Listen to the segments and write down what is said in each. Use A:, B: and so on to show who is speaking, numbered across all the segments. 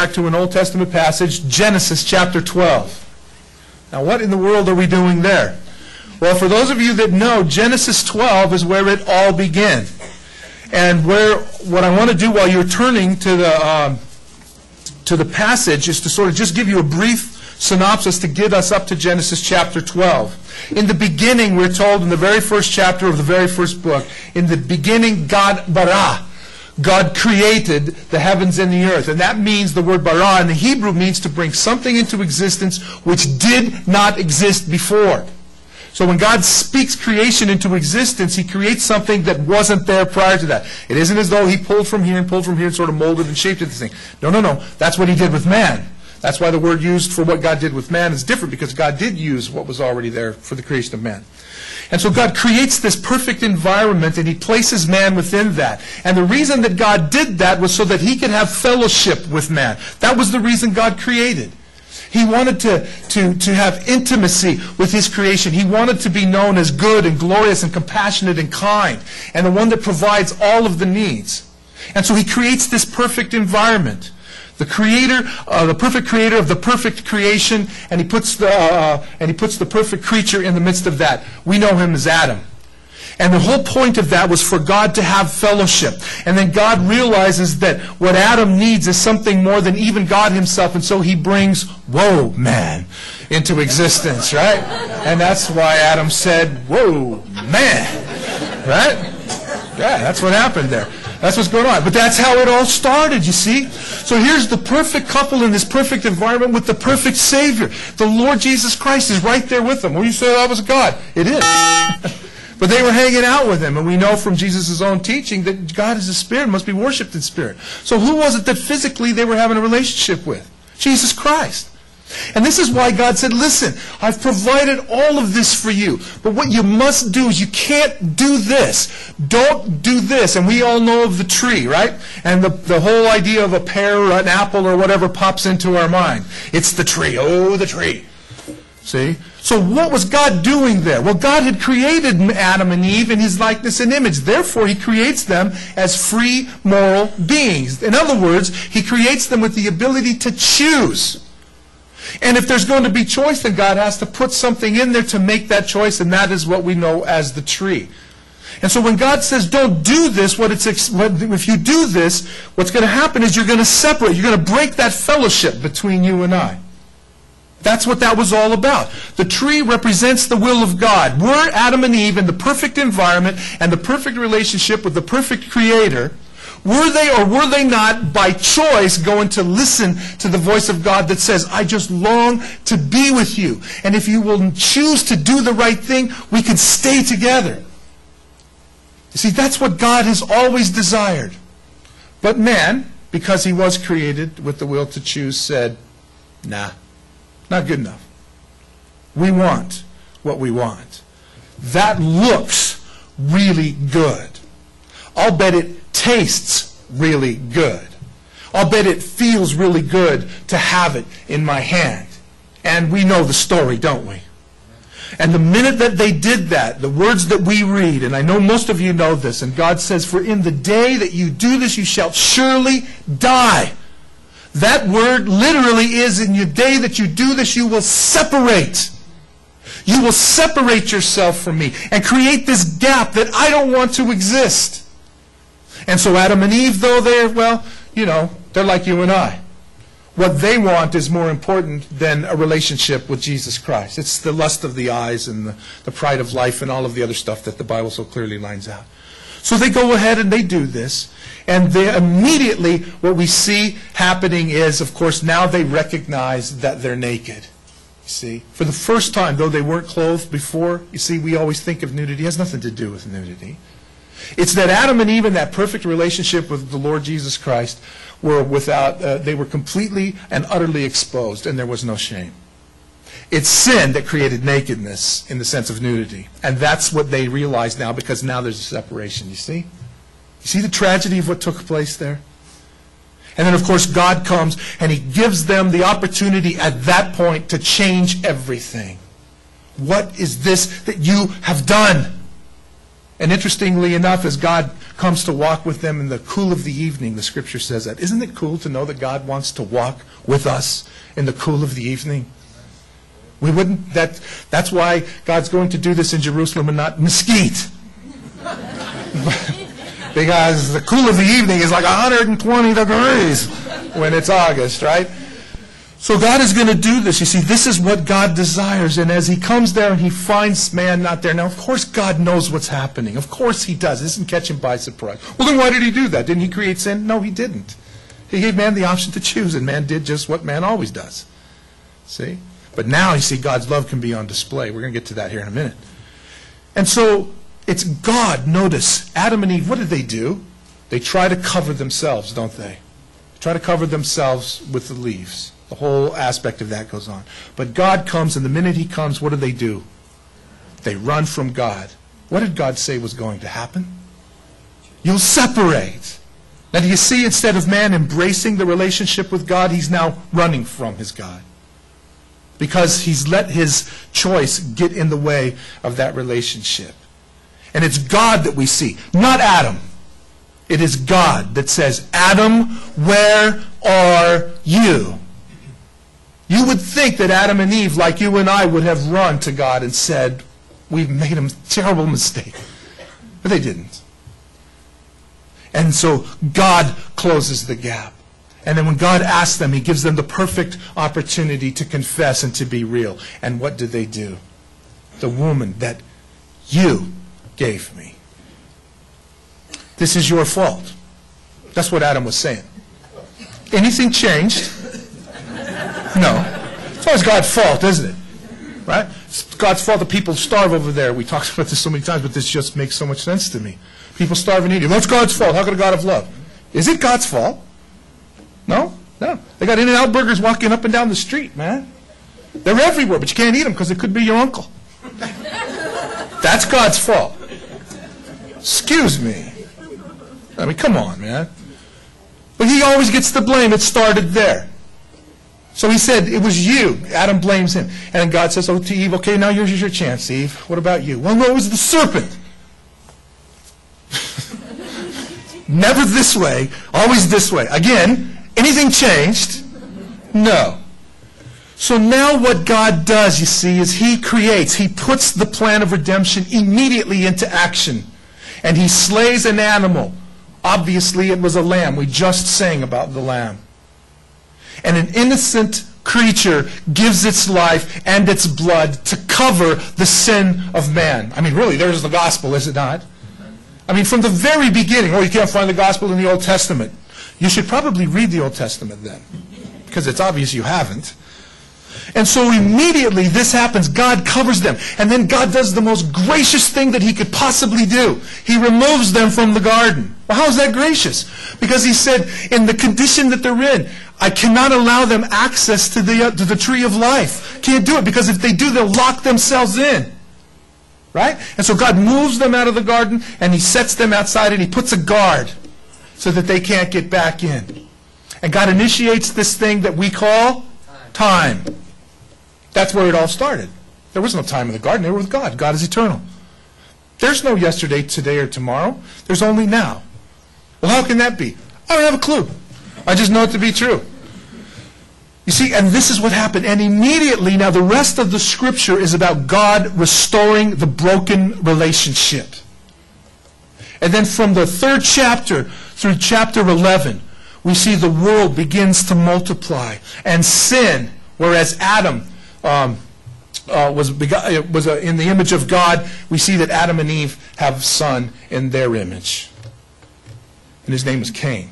A: back to an Old Testament passage, Genesis chapter 12. Now, what in the world are we doing there? Well, for those of you that know, Genesis 12 is where it all began. And what I want to do while you're turning to the passage is to sort of just give you a brief synopsis to get us up to Genesis chapter 12. In the beginning, we're told in the very first chapter of the very first book, in the beginning, God bara. God created the heavens and the earth. And that means, the word bara in the Hebrew means to bring something into existence which did not exist before. So when God speaks creation into existence, He creates something that wasn't there prior to that. It isn't as though He pulled from here and sort of molded and shaped this thing. No. That's what He did with man. That's why the word used for what God did with man is different, because God did use what was already there for the creation of man. And so God creates this perfect environment, and He places man within that. And the reason that God did that was so that He could have fellowship with man. That was the reason God created. He wanted to have intimacy with His creation. He wanted to be known as good and glorious and compassionate and kind, and the one that provides all of the needs. And so He creates this perfect environment. The creator, the perfect creator of the perfect creation, and He puts the perfect creature in the midst of that. We know him as Adam. And the whole point of that was for God to have fellowship. And then God realizes that what Adam needs is something more than even God Himself, and so He brings, whoa, man, into existence, right? And that's why Adam said, whoa, man, right? Yeah, that's what happened there. That's what's going on. But that's how it all started, you see? So here's the perfect couple in this perfect environment with the perfect Savior. The Lord Jesus Christ is right there with them. Well, you say that was God. It is. But they were hanging out with Him, and we know from Jesus' own teaching that God is a spirit, must be worshipped in spirit. So who was it that physically they were having a relationship with? Jesus Christ. And this is why God said, listen, I've provided all of this for you. But what you must do is you can't do this. Don't do this. And we all know of the tree, right? And the whole idea of a pear or an apple or whatever pops into our mind. It's the tree. Oh, the tree. See? So what was God doing there? Well, God had created Adam and Eve in His likeness and image. Therefore, He creates them as free moral beings. In other words, He creates them with the ability to choose. And if there's going to be choice, then God has to put something in there to make that choice, and that is what we know as the tree. And so when God says, don't do this, if you do this, what's going to happen is you're going to separate. You're going to break that fellowship between you and I. That's what that was all about. The tree represents the will of God. We're Adam and Eve in the perfect environment and the perfect relationship with the perfect Creator. Were they or were they not, by choice, going to listen to the voice of God that says, I just long to be with you. And if you will choose to do the right thing, we can stay together. You see, that's what God has always desired. But man, because he was created with the will to choose, said, nah, not good enough. We want what we want. That looks really good. I'll bet it tastes really good. I'll bet it feels really good to have it in my hand. And we know the story, don't we? And the minute that they did that, the words that we read, and I know most of you know this, and God says, for in the day that you do this, you shall surely die. That word literally is, in the day that you do this, you will separate. You will separate yourself from me and create this gap that I don't want to exist. And so Adam and Eve, though they're like you and I. What they want is more important than a relationship with Jesus Christ. It's the lust of the eyes and the pride of life and all of the other stuff that the Bible so clearly lines out. So they go ahead and they do this. And they immediately, what we see happening is, of course, now they recognize that they're naked. You see, for the first time, though they weren't clothed before, you see, we always think of nudity. It has nothing to do with nudity. It's that Adam and Eve in that perfect relationship with the Lord Jesus Christ were they were completely and utterly exposed, and there was no shame. It's sin that created nakedness in the sense of nudity. And that's what they realize now, because now there's a separation, you see? You see the tragedy of what took place there? And then, of course, God comes and He gives them the opportunity at that point to change everything. What is this that you have done? And interestingly enough, as God comes to walk with them in the cool of the evening. The scripture says that. Isn't it cool to know that God wants to walk with us in the cool of the evening? We wouldn't, that's why God's going to do this in Jerusalem and not Mesquite. Because the cool of the evening is like 120 degrees when it's August, right? So God is going to do this. You see, this is what God desires. And as he comes there and he finds man not there. Now, of course, God knows what's happening. Of course he does. It doesn't catch him by surprise. Well, then why did he do that? Didn't he create sin? No, he didn't. He gave man the option to choose, and man did just what man always does. See? But now, you see, God's love can be on display. We're going to get to that here in a minute. And so, it's God. Notice, Adam and Eve, what did they do? They try to cover themselves, don't they? They try to cover themselves with the leaves. The whole aspect of that goes on. But God comes, and the minute he comes, what do? They run from God. What did God say was going to happen? You'll separate. Now, do you see, instead of man embracing the relationship with God, he's now running from his God. Because he's let his choice get in the way of that relationship. And it's God that we see, not Adam. It is God that says, Adam, where are you? You would think that Adam and Eve, like you and I, would have run to God and said, we've made a terrible mistake. But they didn't. And so God closes the gap. And then when God asks them, he gives them the perfect opportunity to confess and to be real. And what did they do? The woman that you gave me. This is your fault. That's what Adam was saying. Anything changed? No. It's always God's fault, isn't it? Right? It's God's fault that people starve over there. We talked about this so many times, but this just makes so much sense to me. People starve and eat. That's God's fault. How could a God of love? Is it God's fault? No? No. They got In-N-Out burgers walking up and down the street, man. They're everywhere, but you can't eat them because it could be your uncle. That's God's fault. Excuse me. I mean, come on, man. But he always gets the blame. It started there. So he said, it was you. Adam blames him. And then God says, oh, to Eve, okay, now here's your chance, Eve. What about you? Well, no, it was the serpent. Never this way, always this way. Again, anything changed? No. So now what God does, you see, is he creates, he puts the plan of redemption immediately into action. And he slays an animal. Obviously, it was a lamb. We just sang about the lamb. And an innocent creature gives its life and its blood to cover the sin of man. I mean, really, there's the gospel, is it not? I mean, from the very beginning, you can't find the gospel in the Old Testament. You should probably read the Old Testament then, because it's obvious you haven't. And so immediately this happens. God covers them. And then God does the most gracious thing that he could possibly do. He removes them from the garden. Well, how is that gracious? Because he said, in the condition that they're in, I cannot allow them access to the tree of life. Can't do it, because if they do, they'll lock themselves in. Right? And so God moves them out of the garden, and he sets them outside, and he puts a guard so that they can't get back in. And God initiates this thing that we call time. That's where it all started. There was no time in the garden. They were with God. God is eternal. There's no yesterday, today, or tomorrow. There's only now. Well, how can that be? I don't have a clue. I just know it to be true. You see, and this is what happened. And immediately, now the rest of the scripture is about God restoring the broken relationship. And then from the 3rd chapter through chapter 11, we see the world begins to multiply. And sin, whereas Adam was in the image of God, we see that Adam and Eve have a son in their image. And his name is Cain.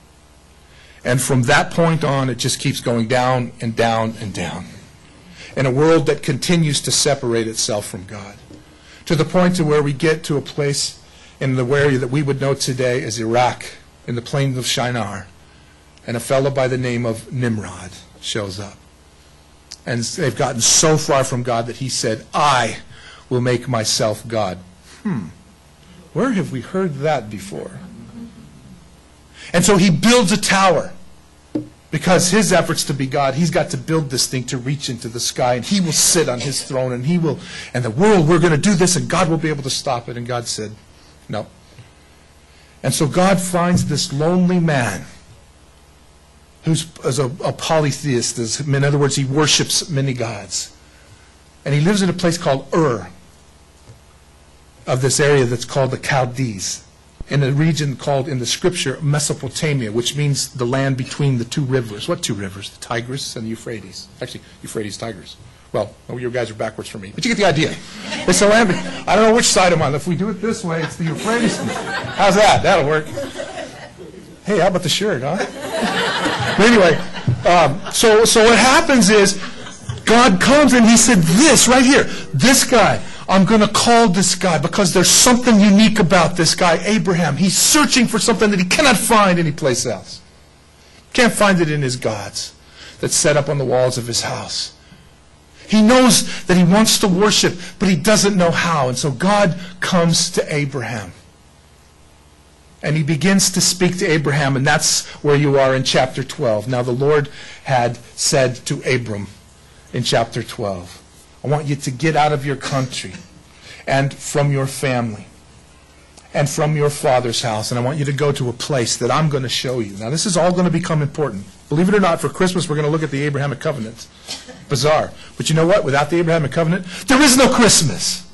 A: And from that point on, it just keeps going down and down and down. In a world that continues to separate itself from God. To the point to where we get to a place in the area that we would know today as Iraq, in the plains of Shinar. And a fellow by the name of Nimrod shows up. And they've gotten so far from God that he said, I will make myself God. Where have we heard that before? And so he builds a tower. Because his efforts to be God, he's got to build this thing to reach into the sky. And he will sit on his throne. And the world, we're going to do this. And God will be able to stop it. And God said, no. And so God finds this lonely man who's a polytheist. In other words, he worships many gods. And he lives in a place called Ur, of this area that's called the Chaldees, in a region called, in the scripture, Mesopotamia, which means the land between the two rivers. What two rivers? The Tigris and the Euphrates. Actually, Euphrates, Tigris. Well, you guys are backwards for me, but you get the idea. It's the land. I don't know which side I'm on. If we do it this way, it's the Euphrates. How's that? That'll work. Hey, how about the shirt, huh? But anyway, so what happens is God comes and he said this right here, this guy, I'm going to call this guy because there's something unique about this guy, Abraham. He's searching for something that he cannot find anyplace else. Can't find it in his gods that's set up on the walls of his house. He knows that he wants to worship, but he doesn't know how. And so God comes to Abraham. And he begins to speak to Abraham, and that's where you are in chapter 12. Now the Lord had said to Abram in chapter 12, I want you to get out of your country and from your family and from your father's house, and I want you to go to a place that I'm going to show you. Now this is all going to become important. Believe it or not, for Christmas we're going to look at the Abrahamic covenant. Bizarre. But you know what? Without the Abrahamic covenant, there is no Christmas.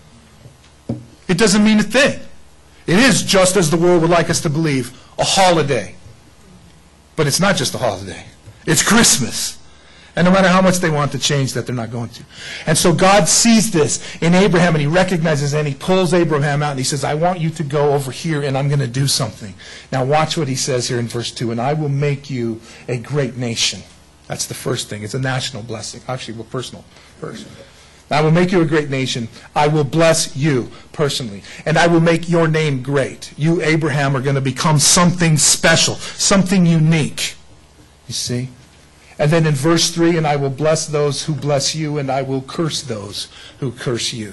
A: It doesn't mean a thing. It is, just as the world would like us to believe, a holiday. But it's not just a holiday. It's Christmas. And no matter how much they want to change that, they're not going to. And so God sees this in Abraham, and he recognizes it, and he pulls Abraham out, and he says, I want you to go over here, and I'm going to do something. Now watch what he says here in verse 2, and I will make you a great nation. That's the first thing. It's a national blessing. Actually, well, personal first. I will make you a great nation. I will bless you personally. And I will make your name great. You, Abraham, are going to become something special, something unique. You see? And then in verse 3, and I will bless those who bless you, and I will curse those who curse you.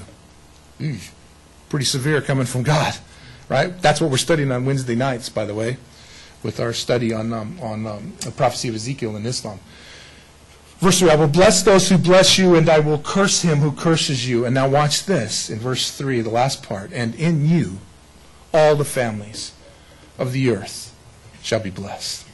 A: Pretty severe coming from God, right? That's what we're studying on Wednesday nights, by the way, with our study on the prophecy of Ezekiel in Islam. Verse 3, I will bless those who bless you, and I will curse him who curses you. And now watch this in verse 3, the last part. And in you all the families of the earth shall be blessed.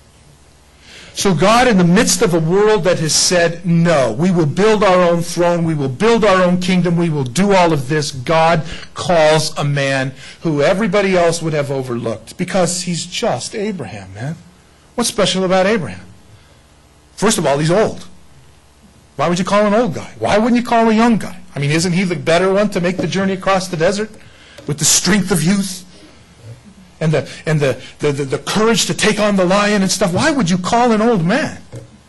A: So God, in the midst of a world that has said, no, we will build our own throne, we will build our own kingdom, we will do all of this, God calls a man who everybody else would have overlooked because he's just Abraham, man. What's special about Abraham? First of all, he's old. Why would you call an old guy? Why wouldn't you call a young guy? I mean, isn't he the better one to make the journey across the desert with the strength of youth and the courage to take on the lion and stuff? Why would you call an old man?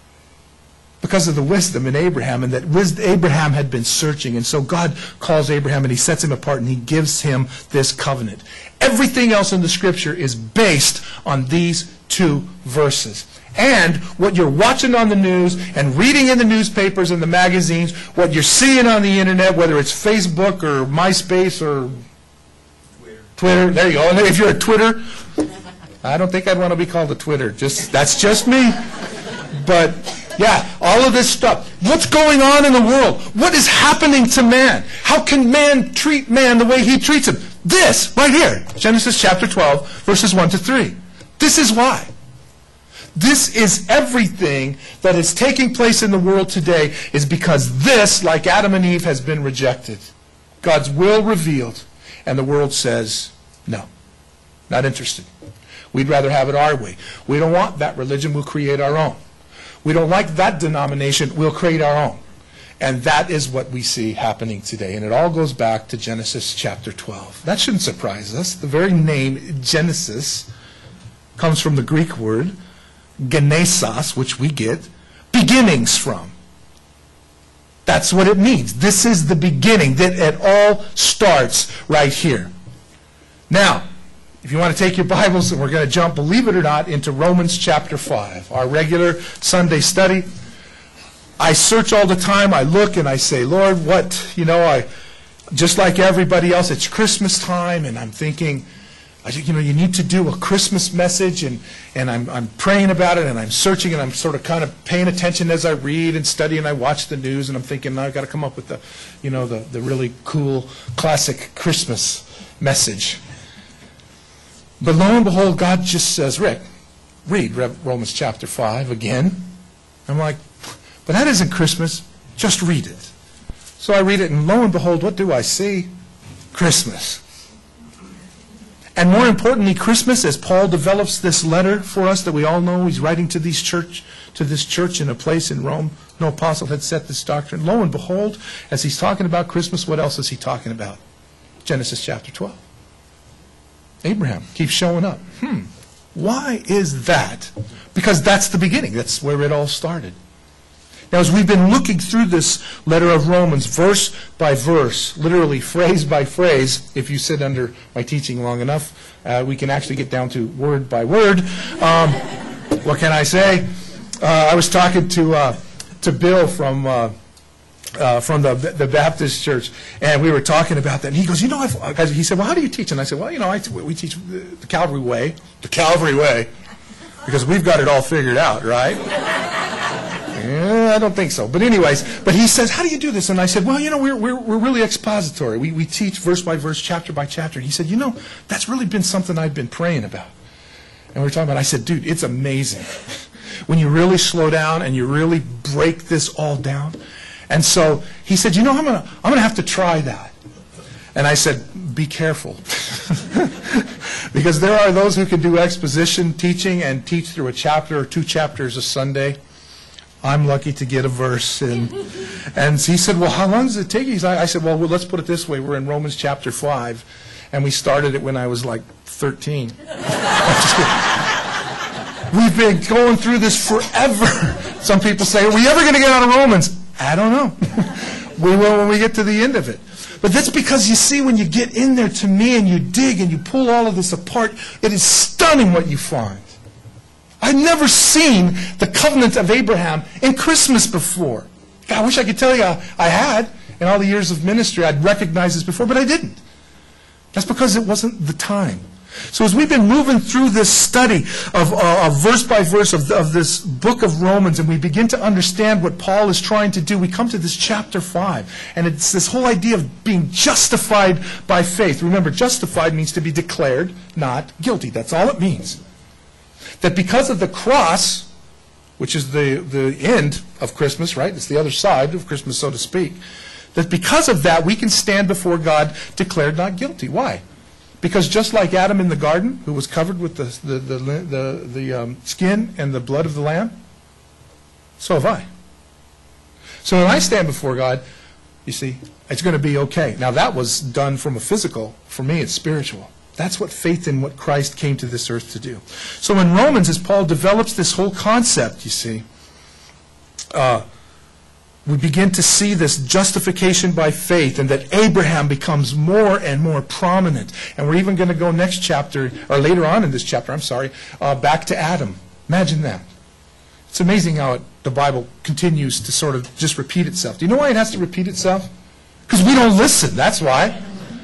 A: Because of the wisdom in Abraham, and that Abraham had been searching. And so God calls Abraham and he sets him apart and he gives him this covenant. Everything else in the scripture is based on these two verses. And what you're watching on the news and reading in the newspapers and the magazines, what you're seeing on the internet, whether it's Facebook or MySpace or Twitter. There you go. And if you're a Twitter, I don't think I'd want to be called a Twitter. That's just me. But yeah, all of this stuff. What's going on in the world? What is happening to man? How can man treat man the way he treats him? This right here, Genesis chapter 12, verses 1 to 3. This is why. This is everything that is taking place in the world today is because this, like Adam and Eve, has been rejected. God's will revealed, and the world says, no, not interested. We'd rather have it our way. We don't want that religion, we'll create our own. We don't like that denomination, we'll create our own. And that is what we see happening today. And it all goes back to Genesis chapter 12. That shouldn't surprise us. The very name Genesis comes from the Greek word Genesis, which we get beginnings from. That's what it means. This is the beginning, that it all starts right here. Now, if you want to take your Bibles, and we're going to jump, believe it or not, into Romans chapter 5, our regular Sunday study. I search all the time, I look and I say, Lord, what, just like everybody else, it's Christmas time, and I'm thinking, you need to do a Christmas message, and I'm praying about it, and I'm searching, and I'm sort of kind of paying attention as I read and study, and I watch the news, and I'm thinking, I've got to come up with the really cool, classic Christmas message. But lo and behold, God just says, Rick, read Romans chapter 5 again. I'm like, but that isn't Christmas. Just read it. So I read it, and lo and behold, what do I see? Christmas. And more importantly, Christmas, as Paul develops this letter for us that we all know he's writing to this church in a place in Rome. No apostle had set this doctrine. Lo and behold, as he's talking about Christmas, what else is he talking about? Genesis chapter 12. Abraham keeps showing up. Why is that? Because that's the beginning. That's where it all started. Now, as we've been looking through this letter of Romans, verse by verse, literally phrase by phrase, if you sit under my teaching long enough, we can actually get down to word by word. What can I say? I was talking to Bill from the Baptist church, and we were talking about that. And he goes, he said, well, how do you teach? And I said, well, we teach the Calvary way, because we've got it all figured out, right? I don't think so. But anyways, but he says, how do you do this? And I said, well, we're really expository. We teach verse by verse, chapter by chapter. And he said, that's really been something I've been praying about. And we were talking about, I said, dude, it's amazing when you really slow down and you really break this all down. And so he said, I'm gonna have to try that. And I said, be careful. Because there are those who can do exposition teaching and teach through a chapter or 2 chapters a Sunday. I'm lucky to get a verse in. And he said, well, how long does it take you? I said, well, let's put it this way. We're in Romans chapter 5, and we started it when I was like 13. We've been going through this forever. Some people say, are we ever going to get out of Romans? I don't know. We will when we get to the end of it. But that's because, you see, when you get in there to me and you dig and you pull all of this apart, it is stunning what you find. I've never seen the covenant of Abraham in Christmas before. God, I wish I could tell you I had. In all the years of ministry, I'd recognized this before, but I didn't. That's because it wasn't the time. So as we've been moving through this study of verse by verse of this book of Romans, and we begin to understand what Paul is trying to do, we come to this chapter 5. And it's this whole idea of being justified by faith. Remember, justified means to be declared not guilty. That's all it means. That because of the cross, which is the end of Christmas, right? It's the other side of Christmas, so to speak. That because of that, we can stand before God declared not guilty. Why? Because just like Adam in the garden, who was covered with the skin and the blood of the lamb, so have I. So when I stand before God, you see, it's going to be okay. Now that was done from a physical. For me, it's spiritual. That's what faith in what Christ came to this earth to do. So in Romans, as Paul develops this whole concept, you see, we begin to see this justification by faith, and that Abraham becomes more and more prominent. And we're even going to go next chapter, or later on in this chapter, back to Adam. Imagine that. It's amazing how the Bible continues to sort of just repeat itself. Do you know why it has to repeat itself? Because we don't listen, that's why.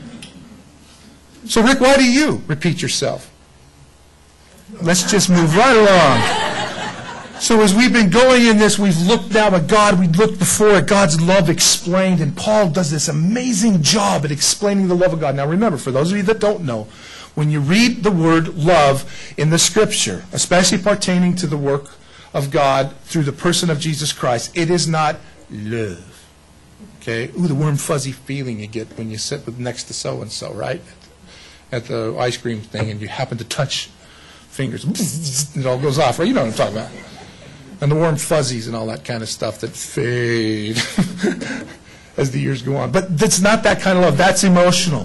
A: So Rick, why do you repeat yourself? Let's just move right along. So as we've been going in this, we've looked now at God, we looked before at God's love explained, and Paul does this amazing job at explaining the love of God. Now remember, for those of you that don't know, when you read the word love in the Scripture, especially pertaining to the work of God through the person of Jesus Christ, it is not love. Okay? Ooh, the warm fuzzy feeling you get when you sit next to so-and-so, right? At the ice cream thing, and you happen to touch fingers, it all goes off, right? You know what I'm talking about. And the warm fuzzies and all that kind of stuff that fade as the years go on. But that's not that kind of love. That's emotional.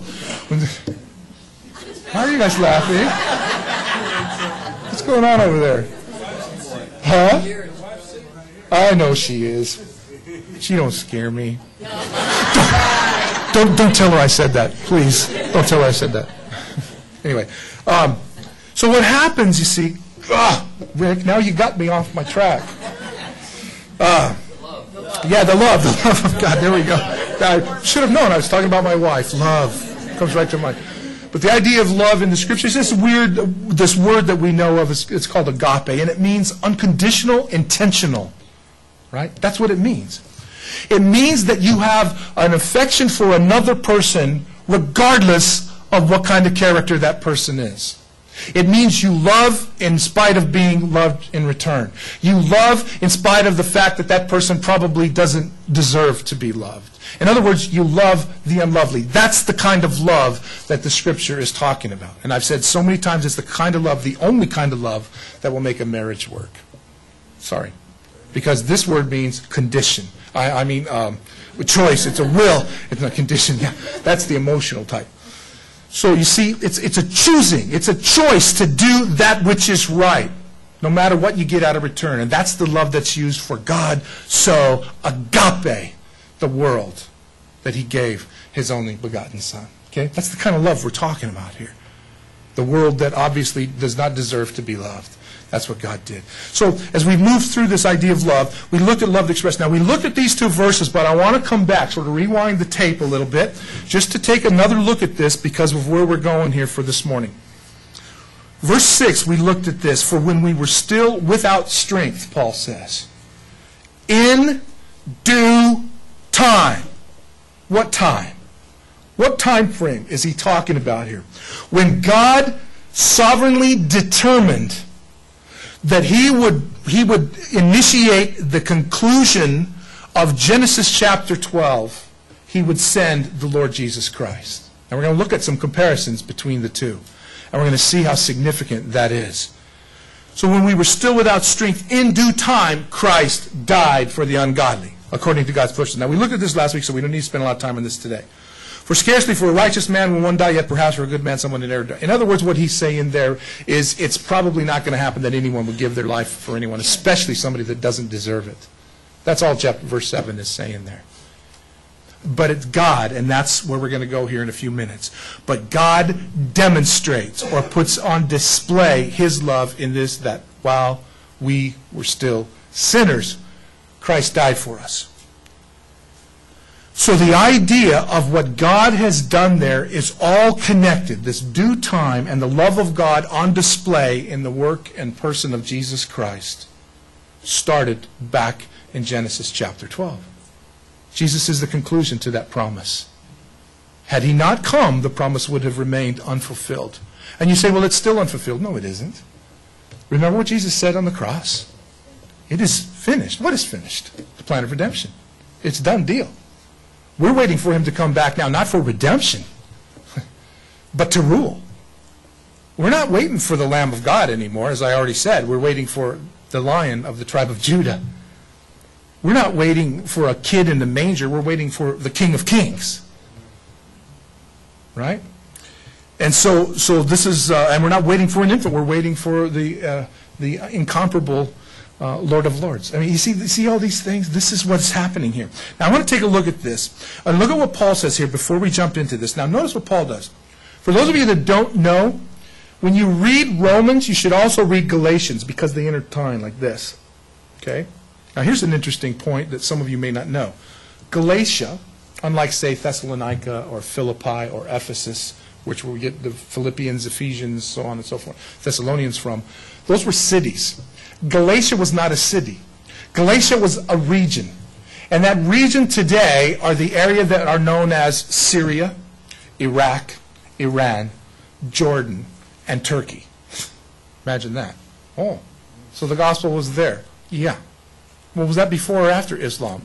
A: Why are you guys laughing? What's going on over there? Huh? I know she is. She don't scare me. Don't tell her I said that, please. Don't tell her I said that. Anyway, so what happens, you see, Rick, now you got me off my track. Yeah, the love of God, there we go. I should have known I was talking about my wife. Love comes right to mind. But the idea of love in the Scriptures is this word that we know of, it's called agape, and it means unconditional, intentional. Right? That's what it means. It means that you have an affection for another person regardless of what kind of character that person is. It means you love in spite of being loved in return. You love in spite of the fact that that person probably doesn't deserve to be loved. In other words, you love the unlovely. That's the kind of love that the Scripture is talking about. And I've said so many times, it's the kind of love, the only kind of love, that will make a marriage work. Sorry. Because this word means condition. I mean, choice. It's a will. It's not condition. Yeah, that's the emotional type. So you see, it's a choosing. It's a choice to do that which is right, no matter what you get out of return. And that's the love that's used for God. So agape the world that he gave his only begotten Son. Okay? That's the kind of love we're talking about here. The world that obviously does not deserve to be loved. That's what God did. So as we move through this idea of love, we looked at love expressed. Now we looked at these two verses, but I want to come back, sort of rewind the tape a little bit, just to take another look at this because of where we're going here for this morning. Verse 6, we looked at this. For when we were still without strength, Paul says, in due time. What time? What time frame is he talking about here? When God sovereignly determined that he would initiate the conclusion of Genesis chapter 12, he would send the Lord Jesus Christ. And we're going to look at some comparisons between the two. And we're going to see how significant that is. So when we were still without strength, in due time, Christ died for the ungodly, according to God's purpose. Now, we looked at this last week, so we don't need to spend a lot of time on this today. For scarcely for a righteous man will one die, yet perhaps for a good man someone will never die. In other words, what he's saying there is it's probably not going to happen that anyone would give their life for anyone, especially somebody that doesn't deserve it. That's all verse 7 is saying there. But it's God, and that's where we're going to go here in a few minutes. But God demonstrates or puts on display his love in this, that while we were still sinners, Christ died for us. So the idea of what God has done there is all connected. This due time and the love of God on display in the work and person of Jesus Christ started back in Genesis chapter 12. Jesus is the conclusion to that promise. Had he not come, the promise would have remained unfulfilled. And you say, well, it's still unfulfilled. No, it isn't. Remember what Jesus said on the cross? It is finished. What is finished? The plan of redemption. It's a done deal. We're waiting for him to come back now, not for redemption, but to rule. We're not waiting for the Lamb of God anymore, as I already said. We're waiting for the Lion of the tribe of Judah. We're not waiting for a kid in the manger. We're waiting for the King of Kings. Right? And so this is, and we're not waiting for an infant. We're waiting for the incomparable Lord of Lords. I mean, you see all these things? This is what's happening here. Now, I want to take a look at this. And look at what Paul says here before we jump into this. Now, notice what Paul does. For those of you that don't know, when you read Romans, you should also read Galatians because they intertwine like this. Okay? Now, here's an interesting point that some of you may not know. Galatia, unlike, say, Thessalonica or Philippi or Ephesus, which we get the Philippians, Ephesians, so on and so forth, Thessalonians from, those were cities. Galatia was not a city. Galatia was a region. And that region today are the area that are known as Syria, Iraq, Iran, Jordan, and Turkey. Imagine that. Oh, so the gospel was there. Yeah. Well, was that before or after Islam?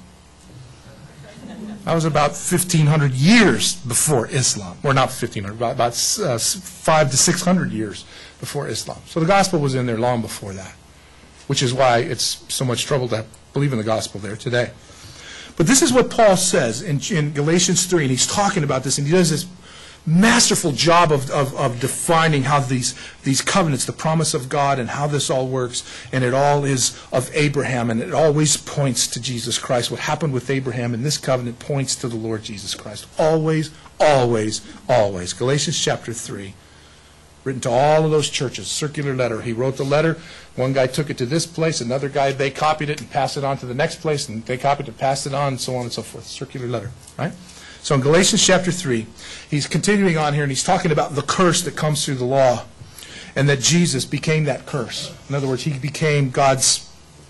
A: That was about 1,500 years before Islam. Or not 1,500, about 500 to 600 years before Islam. So the gospel was in there long before that, which is why it's so much trouble to believe in the gospel there today. But this is what Paul says in Galatians 3, and he's talking about this, and he does this masterful job of defining how these covenants, the promise of God, and how this all works, and it all is of Abraham, and it always points to Jesus Christ. What happened with Abraham in this covenant points to the Lord Jesus Christ. Always, always, always. Galatians chapter 3. Written to all of those churches, circular letter. He wrote the letter. One guy took it to this place. Another guy, they copied it and passed it on to the next place. And they copied it and passed it on, and so on and so forth. Circular letter, right? So in Galatians chapter 3, he's continuing on here, and he's talking about the curse that comes through the law. And that Jesus became that curse. In other words, he became God's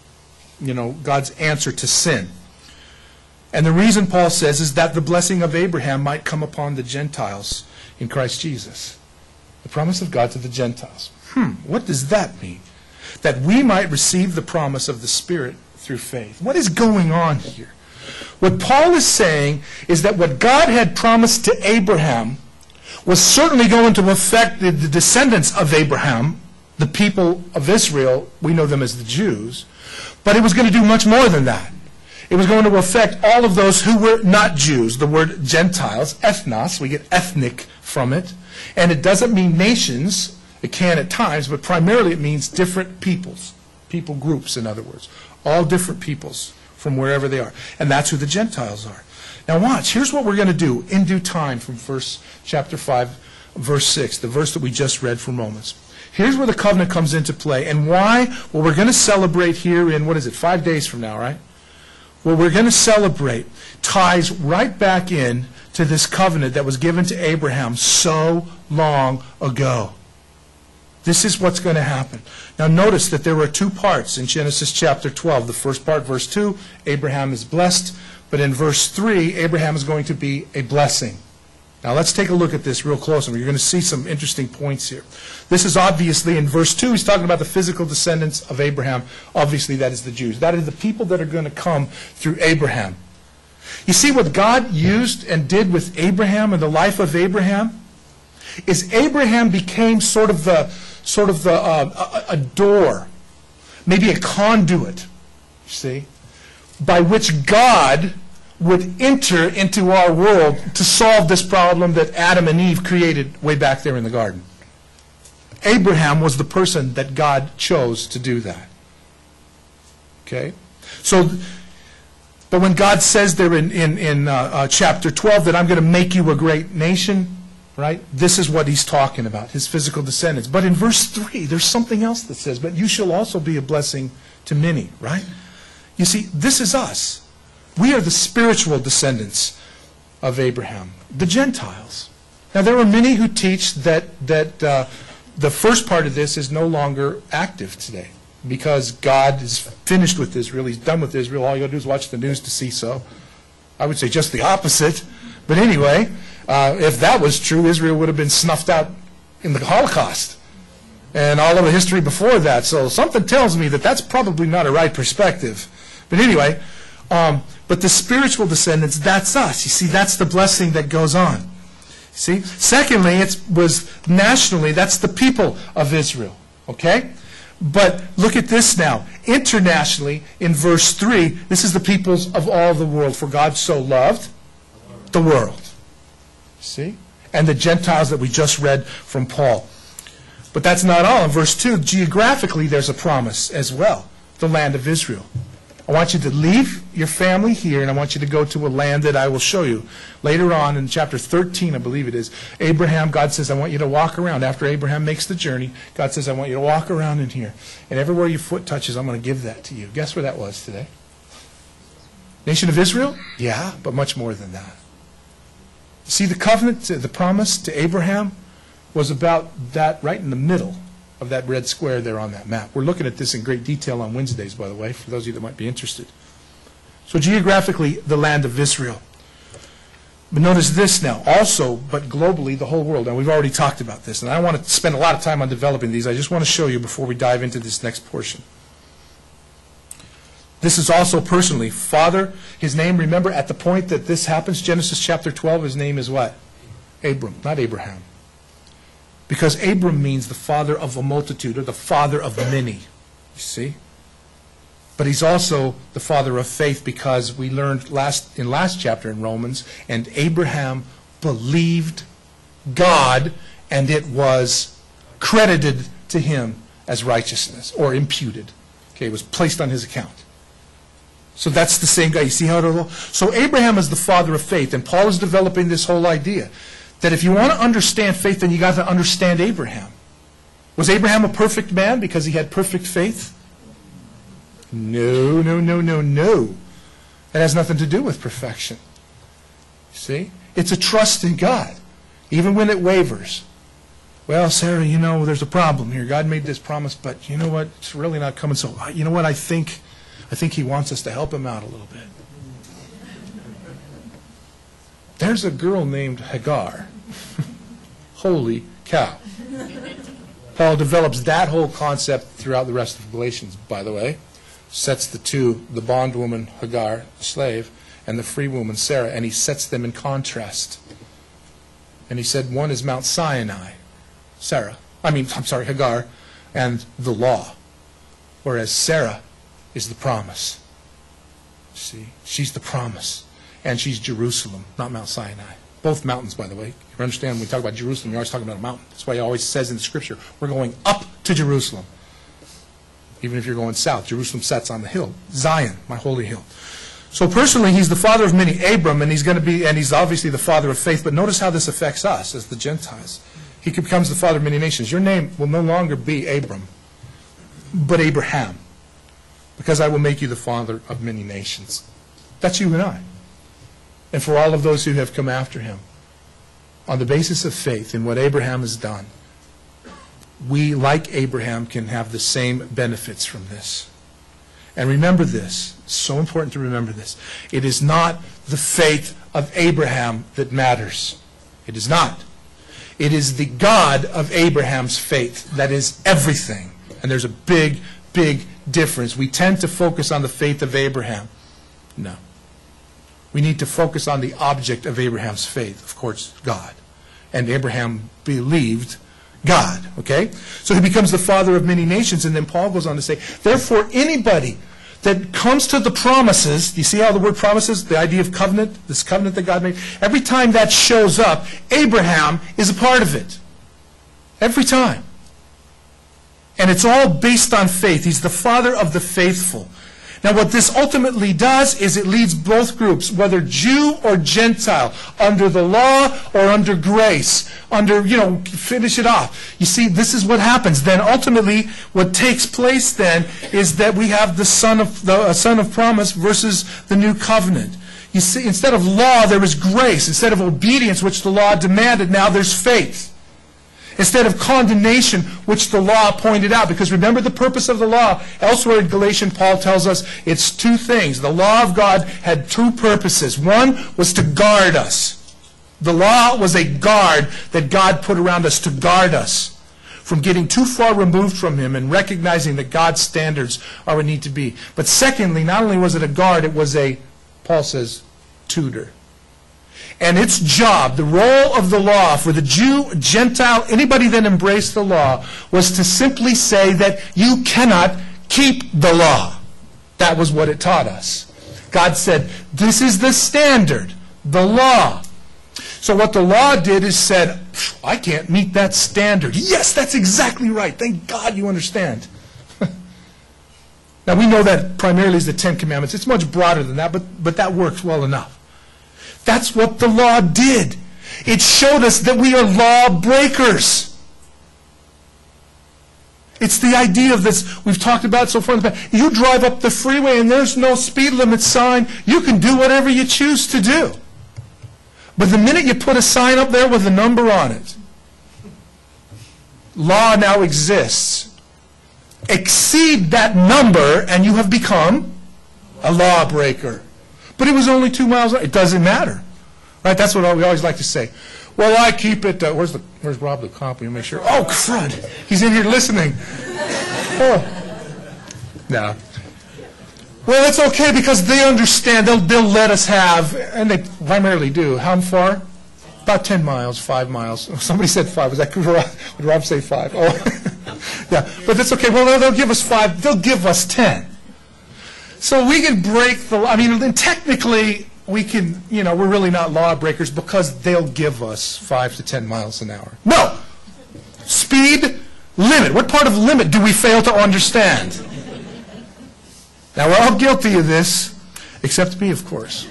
A: answer to sin. And the reason, Paul says, is that the blessing of Abraham might come upon the Gentiles in Christ Jesus. The promise of God to the Gentiles. What does that mean? That we might receive the promise of the Spirit through faith. What is going on here? What Paul is saying is that what God had promised to Abraham was certainly going to affect the descendants of Abraham, the people of Israel. We know them as the Jews. But it was going to do much more than that. It was going to affect all of those who were not Jews. The word Gentiles, ethnos, we get ethnic from it. And it doesn't mean nations. It can at times, but primarily it means different peoples. People groups, in other words. All different peoples from wherever they are. And that's who the Gentiles are. Now watch, here's what we're going to do in due time from chapter 5, verse 6, the verse that we just read from Romans. Here's where the covenant comes into play. And why? Well, we're going to celebrate here in, 5 days from now, right? What we're going to celebrate ties right back in to this covenant that was given to Abraham so long ago. This is what's going to happen. Now notice that there were two parts in Genesis chapter 12. The first part, verse 2, Abraham is blessed. But in verse 3, Abraham is going to be a blessing. Now let's take a look at this real close. You're going to see some interesting points here. This is obviously in verse 2, he's talking about the physical descendants of Abraham. Obviously that is the Jews. That is the people that are going to come through Abraham. You see what God used and did with Abraham and the life of Abraham? Is Abraham became sort of a door, maybe a conduit, you see, by which God would enter into our world to solve this problem that Adam and Eve created way back there in the garden. Abraham was the person that God chose to do that. Okay? So, but when God says there in chapter 12 that I'm going to make you a great nation, right? This is what he's talking about, his physical descendants. But in verse 3, there's something else that says, but you shall also be a blessing to many, right? You see, this is us. We are the spiritual descendants of Abraham, the Gentiles. Now, there are many who teach that the first part of this is no longer active today because God is finished with Israel. He's done with Israel. All you got to do is watch the news to see so. I would say just the opposite. But anyway, if that was true, Israel would have been snuffed out in the Holocaust and all of the history before that. So something tells me that that's probably not a right perspective. But anyway, but the spiritual descendants, that's us. You see, that's the blessing that goes on. See? Secondly, it was nationally, that's the people of Israel. Okay? But look at this now. Internationally, in verse 3, this is the peoples of all the world. For God so loved the world. See? And the Gentiles that we just read from Paul. But that's not all. In verse 2, geographically, there's a promise as well. The land of Israel. I want you to leave your family here, and I want you to go to a land that I will show you. Later on in chapter 13, I believe it is, Abraham, God says, I want you to walk around. After Abraham makes the journey, God says, I want you to walk around in here. And everywhere your foot touches, I'm going to give that to you. Guess where that was today? Nation of Israel? Yeah, but much more than that. See, the covenant, the promise to Abraham was about that right in the middle of that red square there on that map. We're looking at this in great detail on Wednesdays, by the way, for those of you that might be interested. So geographically, the land of Israel. But notice this now, also, but globally, the whole world. And we've already talked about this, and I don't want to spend a lot of time on developing these. I just want to show you before we dive into this next portion. This is also personally. Father, his name, remember, at the point that this happens, Genesis chapter 12, his name is what? Abram, not Abraham. Because Abram means the father of a multitude, or the father of many. You see? But he's also the father of faith, because we learned in last chapter in Romans, and Abraham believed God, and it was credited to him as righteousness, or imputed. Okay, it was placed on his account. So that's the same guy. You see how it all? So Abraham is the father of faith, and Paul is developing this whole idea that if you want to understand faith, then you got to understand Abraham. Was Abraham a perfect man because he had perfect faith? No, no, no, no, no. That has nothing to do with perfection. See? It's a trust in God, even when it wavers. Well, Sarah, you know, there's a problem here. God made this promise, but you know what? It's really not coming. So, you know what? I think he wants us to help him out a little bit. There's a girl named Hagar. Holy cow. Paul develops that whole concept throughout the rest of Galatians, by the way. Sets the bondwoman Hagar, the slave, and the free woman Sarah, and he sets them in contrast. And he said one is Mount Sinai, Hagar, and the law, whereas Sarah is the promise. See, she's the promise, and she's Jerusalem, not Mount Sinai. Both mountains, by the way. You understand, when we talk about Jerusalem, you're always talking about a mountain. That's why he always says in the Scripture, we're going up to Jerusalem. Even if you're going south, Jerusalem sits on the hill. Zion, my holy hill. So personally, he's the father of many, Abram, and he's obviously the father of faith. But notice how this affects us as the Gentiles. He becomes the father of many nations. Your name will no longer be Abram, but Abraham, because I will make you the father of many nations. That's you and I. And for all of those who have come after him, on the basis of faith in what Abraham has done, we, like Abraham, can have the same benefits from this. And remember this. It's so important to remember this. It is not the faith of Abraham that matters. It is not. It is the God of Abraham's faith that is everything. And there's a big, big difference. We tend to focus on the faith of Abraham. No. We need to focus on the object of Abraham's faith, of course, God. And Abraham believed God, okay? So he becomes the father of many nations, and then Paul goes on to say, therefore anybody that comes to the promises, do you see how the word promises, the idea of covenant, this covenant that God made, every time that shows up, Abraham is a part of it. Every time. And it's all based on faith. He's the father of the faithful. Now what this ultimately does is it leads both groups, whether Jew or Gentile, under the law or under grace, finish it off. You see, this is what happens. Then ultimately what takes place then is that we have the son of promise versus the new covenant. You see, instead of law, there is grace. Instead of obedience, which the law demanded, now there's faith. Instead of condemnation, which the law pointed out. Because remember the purpose of the law. Elsewhere in Galatians, Paul tells us it's two things. The law of God had two purposes. One was to guard us. The law was a guard that God put around us to guard us from getting too far removed from Him and recognizing that God's standards are what need to be. But secondly, not only was it a guard, it was a, Paul says, tutor. And its job, the role of the law for the Jew, Gentile, anybody that embraced the law, was to simply say that you cannot keep the law. That was what it taught us. God said, this is the standard, the law. So what the law did is said, I can't meet that standard. Yes, that's exactly right. Thank God you understand. Now we know that primarily is the Ten Commandments. It's much broader than that, but that works well enough. That's what the law did. It showed us that we are lawbreakers. It's the idea of this, we've talked about so far in the past. You drive up the freeway and there's no speed limit sign. You can do whatever you choose to do. But the minute you put a sign up there with a number on it, law now exists. Exceed that number and you have become a lawbreaker. But it was only 2 miles. It doesn't matter, right? That's what we always like to say. Well, I keep it. Where's Rob the cop? We make sure. Oh, crud! He's in here listening. Oh, no. Well, it's okay because they understand. They'll let us have, and they primarily do. How far? About 10 miles, 5 miles. Somebody said 5. Was that Rob? Would Rob say 5? Oh, yeah. But that's okay. Well, they'll give us 5. They'll give us 10. So we can break the law. I mean, then technically, we can, we're really not lawbreakers because they'll give us 5 to 10 miles an hour. No! Speed limit. What part of limit do we fail to understand? Now, we're all guilty of this, except me, of course.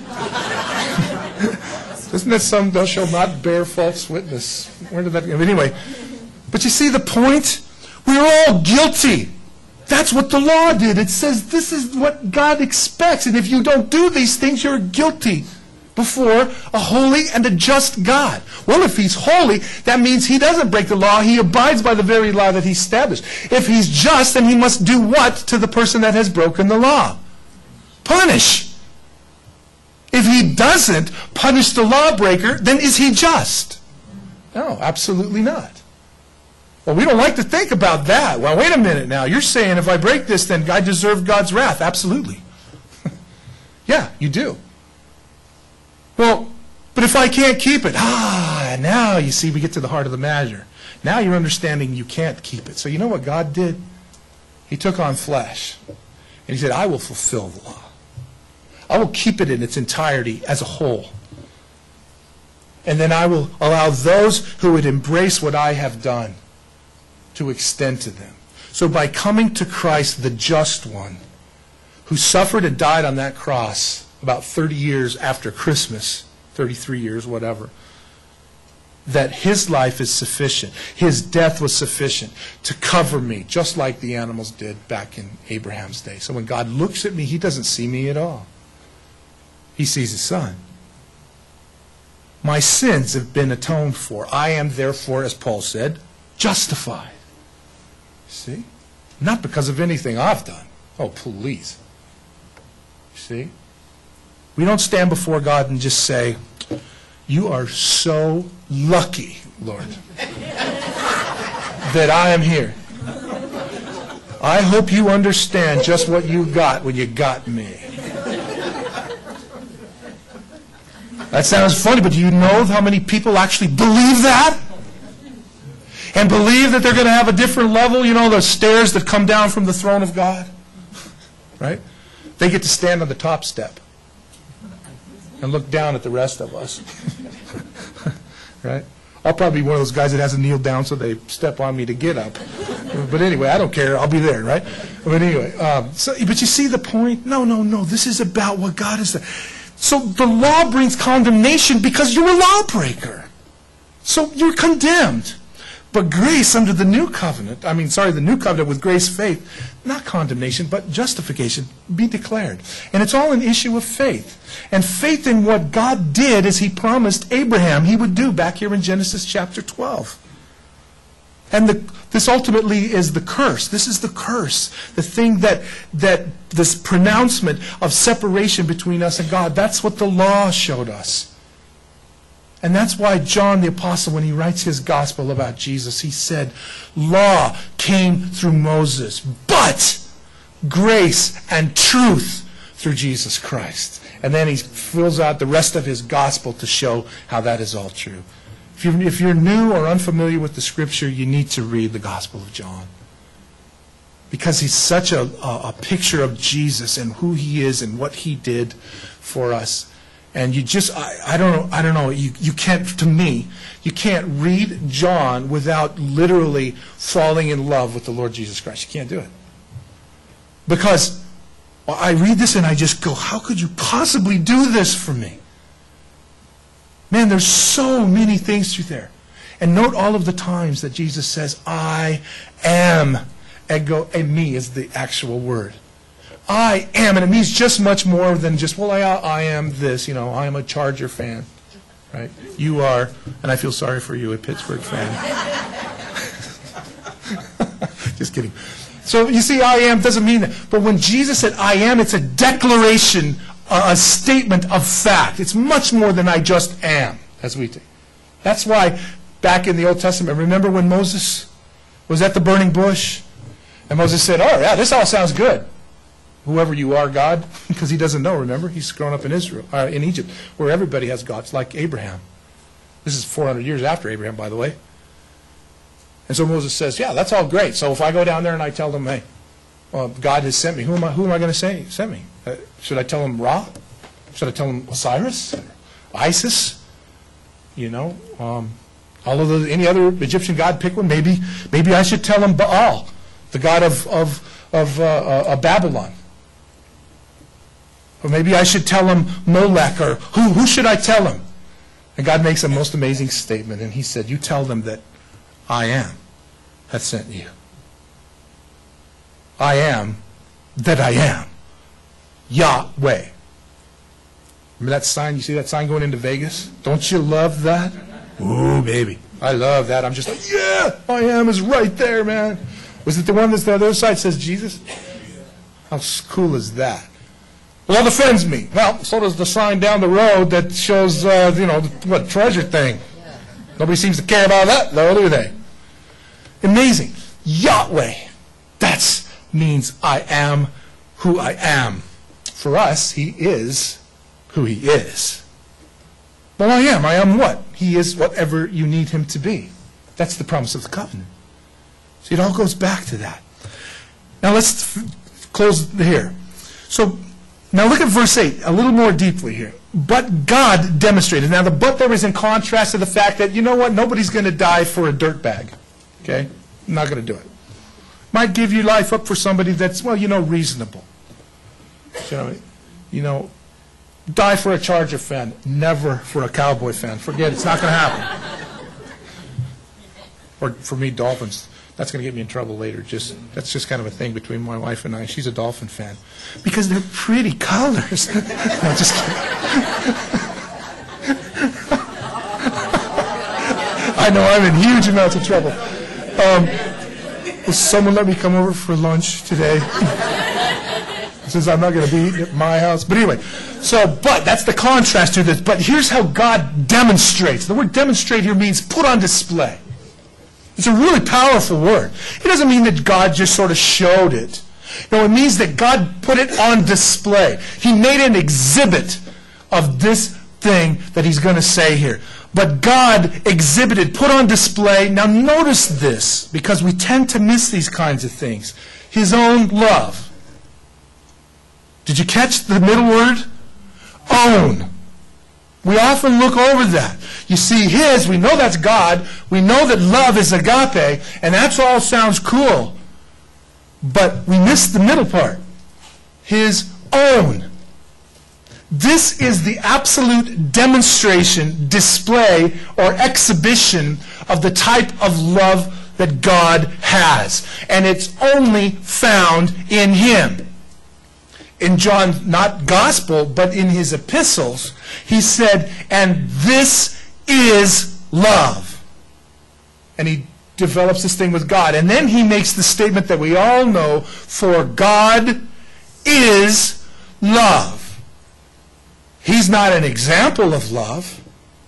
A: Isn't that some, thou shalt not bear false witness? Where did that go? Anyway, but you see the point? We're all guilty. That's what the law did. It says this is what God expects. And if you don't do these things, you're guilty before a holy and a just God. Well, if He's holy, that means He doesn't break the law. He abides by the very law that He established. If He's just, then He must do what to the person that has broken the law? Punish. If He doesn't punish the lawbreaker, then is He just? No, absolutely not. Well, we don't like to think about that. Well, wait a minute now. You're saying if I break this, then I deserve God's wrath. Absolutely. Yeah, you do. Well, but if I can't keep it, now you see we get to the heart of the matter. Now you're understanding you can't keep it. So you know what God did? He took on flesh. And he said, I will fulfill the law. I will keep it in its entirety as a whole. And then I will allow those who would embrace what I have done to extend to them. So by coming to Christ, the just one, who suffered and died on that cross about 30 years after Christmas, 33 years, whatever, that his life is sufficient. His death was sufficient to cover me, just like the animals did back in Abraham's day. So when God looks at me, he doesn't see me at all. He sees his son. My sins have been atoned for. I am therefore, as Paul said, justified. See? Not because of anything I've done. Oh, please. See? We don't stand before God and just say, you are so lucky, Lord, that I am here. I hope you understand just what you got when you got me. That sounds funny, but do you know how many people actually believe that? And believe that they're going to have a different level, you know, the stairs that come down from the throne of God? Right? They get to stand on the top step and look down at the rest of us. Right? I'll probably be one of those guys that has to kneel down so they step on me to get up. But anyway, I don't care. I'll be there, right? But anyway, but you see the point? No. This is about what God has done. So the law brings condemnation because you're a lawbreaker. So you're condemned. But grace under the new covenant, the new covenant with grace, faith, not condemnation, but justification, be declared. And it's all an issue of faith. And faith in what God did as he promised Abraham he would do back here in Genesis chapter 12. And this ultimately is the curse. This is the curse. The thing that this pronouncement of separation between us and God, that's what the law showed us. And that's why John the Apostle, when he writes his gospel about Jesus, he said, law came through Moses, but grace and truth through Jesus Christ. And then he fills out the rest of his gospel to show how that is all true. If you're new or unfamiliar with the Scripture, you need to read the Gospel of John. Because he's such a picture of Jesus and who he is and what he did for us. And you just, I don't know, you can't, to me, you can't read John without literally falling in love with the Lord Jesus Christ. You can't do it. Because I read this and I just go, how could you possibly do this for me? Man, there's so many things through there. And note all of the times that Jesus says, I am. Ego eimi is the actual word. I am, and it means just much more than just, well, I am this, I am a Charger fan, right? You are, and I feel sorry for you, a Pittsburgh fan. Just kidding. So you see, I am doesn't mean that. But when Jesus said I am, it's a declaration, a statement of fact. It's much more than I just am, as we do. That's why back in the Old Testament, remember when Moses was at the burning bush? And Moses said, oh, yeah, this all sounds good. Whoever you are, God, because he doesn't know, remember? He's grown up in in Egypt, where everybody has gods, like Abraham. This is 400 years after Abraham, by the way. And so Moses says, yeah, that's all great. So if I go down there and I tell them, hey, well, God has sent me, who am I going to say sent me? Should I tell them Ra? Should I tell them Osiris? Isis? All of those, any other Egyptian god, pick one. Maybe I should tell them Baal, the god of Babylon. Or maybe I should tell him Molech, or who should I tell him? And God makes a most amazing statement, and he said, you tell them that I am has sent you. I am that I am. Yahweh. Remember that sign? You see that sign going into Vegas? Don't you love that? Ooh, baby. I love that. I'm just like, yeah, I am is right there, man. Was it the one that's the other side says Jesus? How cool is that? Well, that offends me. Well, so does the sign down the road that shows, treasure thing. Nobody seems to care about that, though, do they? Amazing. Yahweh. That means I am who I am. For us, he is who he is. Well, I am what? He is whatever you need him to be. That's the promise of the covenant. So it all goes back to that. Now let's close here. So now look at verse 8 a little more deeply here. But God demonstrated. Now the but there is in contrast to the fact that, you know what, nobody's going to die for a dirt bag. Okay? I'm not going to do it. Might give your life up for somebody that's, well, reasonable. Die for a Charger fan, never for a Cowboy fan. Forget it, it's not going to happen. Or for me, Dolphins. That's going to get me in trouble later. That's just kind of a thing between my wife and I. She's a Dolphin fan. Because they're pretty colors. No, just kidding. I know I'm in huge amounts of trouble. Will someone let me come over for lunch today? Since I'm not going to be eating at my house. But anyway, but that's the contrast to this. But here's how God demonstrates. The word demonstrate here means put on display. It's a really powerful word. It doesn't mean that God just sort of showed it. No, it means that God put it on display. He made an exhibit of this thing that he's going to say here. But God exhibited, put on display. Now notice this, because we tend to miss these kinds of things. His own love. Did you catch the middle word? Own. We often look over that. You see his, we know that's God. We know that love is agape, and that all sounds cool. But we miss the middle part. His own. This is the absolute demonstration, display, or exhibition of the type of love that God has. And it's only found in him. In John, not gospel, but in his epistles, he said, and this is love. And he develops this thing with God. And then he makes the statement that we all know, for God is love. He's not an example of love.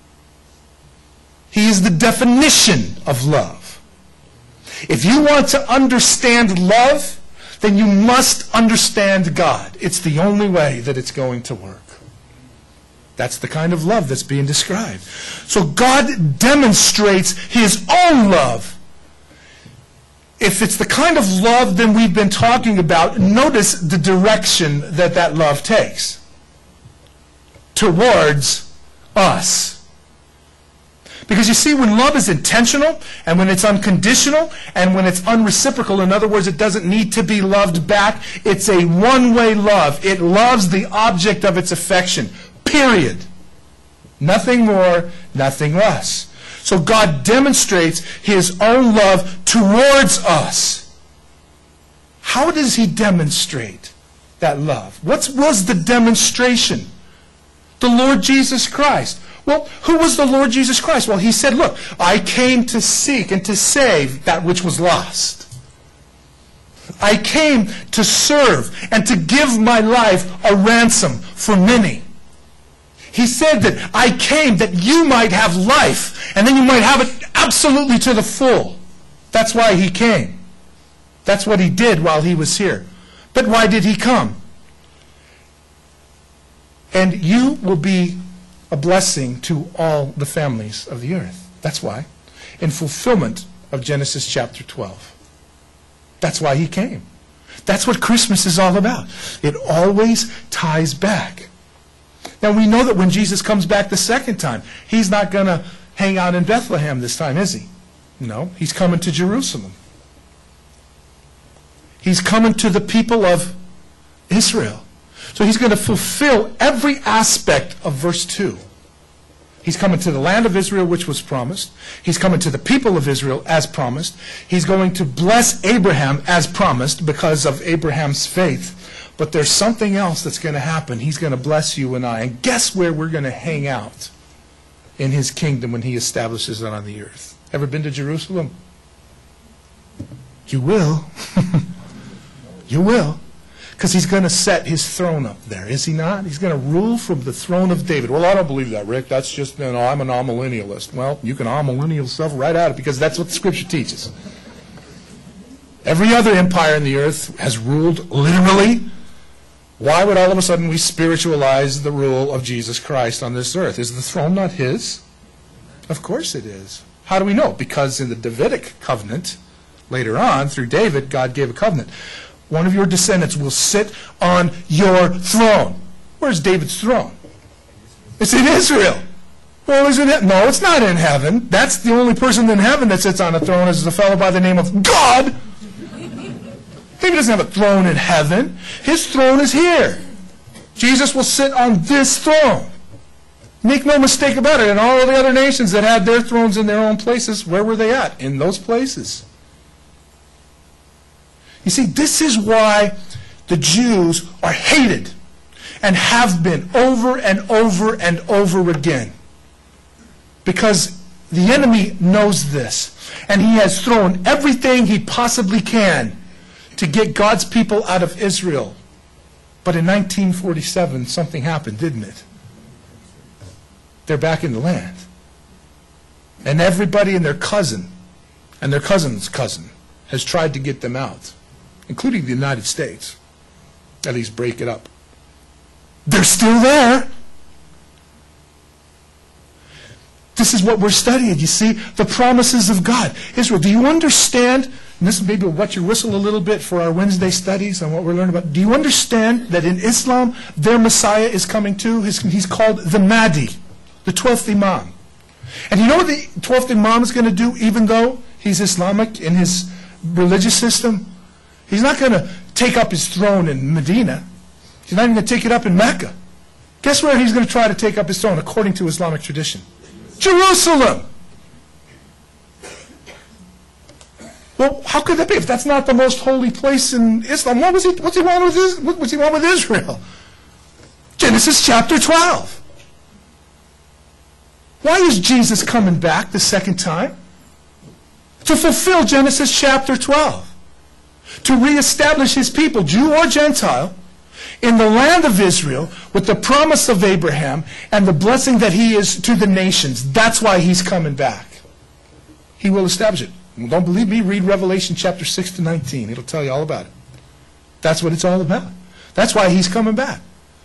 A: He is the definition of love. If you want to understand love, then you must understand God. It's the only way that it's going to work. That's the kind of love that's being described. So God demonstrates his own love. If it's the kind of love that we've been talking about, notice the direction that that love takes. Towards us. Because you see, when love is intentional, and when it's unconditional, and when it's unreciprocal, in other words, it doesn't need to be loved back, it's a one-way love. It loves the object of its affection. Period. Nothing more, nothing less. So God demonstrates his own love towards us. How does he demonstrate that love? What was the demonstration? The Lord Jesus Christ. Well, who was the Lord Jesus Christ? Well, he said, look, I came to seek and to save that which was lost. I came to serve and to give my life a ransom for many. He said that I came that you might have life, and then you might have it absolutely to the full. That's why he came. That's what he did while he was here. But why did he come? And you will be a blessing to all the families of the earth. That's why. In fulfillment of Genesis chapter 12. That's why he came. That's what Christmas is all about. It always ties back. Now we know that when Jesus comes back the second time, he's not going to hang out in Bethlehem this time, is he? No, he's coming to Jerusalem. He's coming to the people of Israel. So he's going to fulfill every aspect of verse 2. He's coming to the land of Israel, which was promised. He's coming to the people of Israel, as promised. He's going to bless Abraham, as promised, because of Abraham's faith. But there's something else that's going to happen. He's going to bless you and I. And guess where we're going to hang out in his kingdom when he establishes it on the earth? Ever been to Jerusalem? You will. You will. Because he's going to set his throne up there, is he not? He's going to rule from the throne of David. Well, I don't believe that, Rick. That's just, I'm an amillennialist. Well, you can amillennial yourself right out of it, because that's what the Scripture teaches. Every other empire in the earth has ruled literally. Why would all of a sudden we spiritualize the rule of Jesus Christ on this earth? Is the throne not his? Of course it is. How do we know? Because in the Davidic covenant, later on, through David, God gave a covenant. One of your descendants will sit on your throne. Where's David's throne? It's in Israel. Well, isn't it? No, it's not in heaven. That's the only person in heaven that sits on a throne is a fellow by the name of God. David doesn't have a throne in heaven. His throne is here. Jesus will sit on this throne. Make no mistake about it. And all the other nations that had their thrones in their own places, where were they at? In those places. You see, this is why the Jews are hated and have been over and over and over again. Because the enemy knows this. And he has thrown everything he possibly can to get God's people out of Israel. But in 1947, something happened, didn't it? They're back in the land. And everybody and their cousin, and their cousin's cousin, has tried to get them out, including the United States. At least break it up. They're still there. This is what we're studying, you see, the promises of God. Israel, do you understand, and this maybe will wet your whistle a little bit for our Wednesday studies on what we're learning about. Do you understand that in Islam, their Messiah is coming too? He's called the Mahdi, the 12th Imam. And you know what the 12th Imam is going to do, even though he's Islamic in his religious system? He's not going to take up his throne in Medina. He's not even going to take it up in Mecca. Guess where he's going to try to take up his throne according to Islamic tradition? Jerusalem. Well, how could that be? If that's not the most holy place in Islam, what's he want with Israel? Genesis chapter 12. Why is Jesus coming back the second time? To fulfill Genesis chapter 12. To reestablish his people, Jew or Gentile, in the land of Israel with the promise of Abraham and the blessing that he is to the nations. That's why he's coming back. He will establish it. Don't believe me? Read Revelation chapter 6 to 19. It'll tell you all about it. That's what it's all about. That's why he's coming back.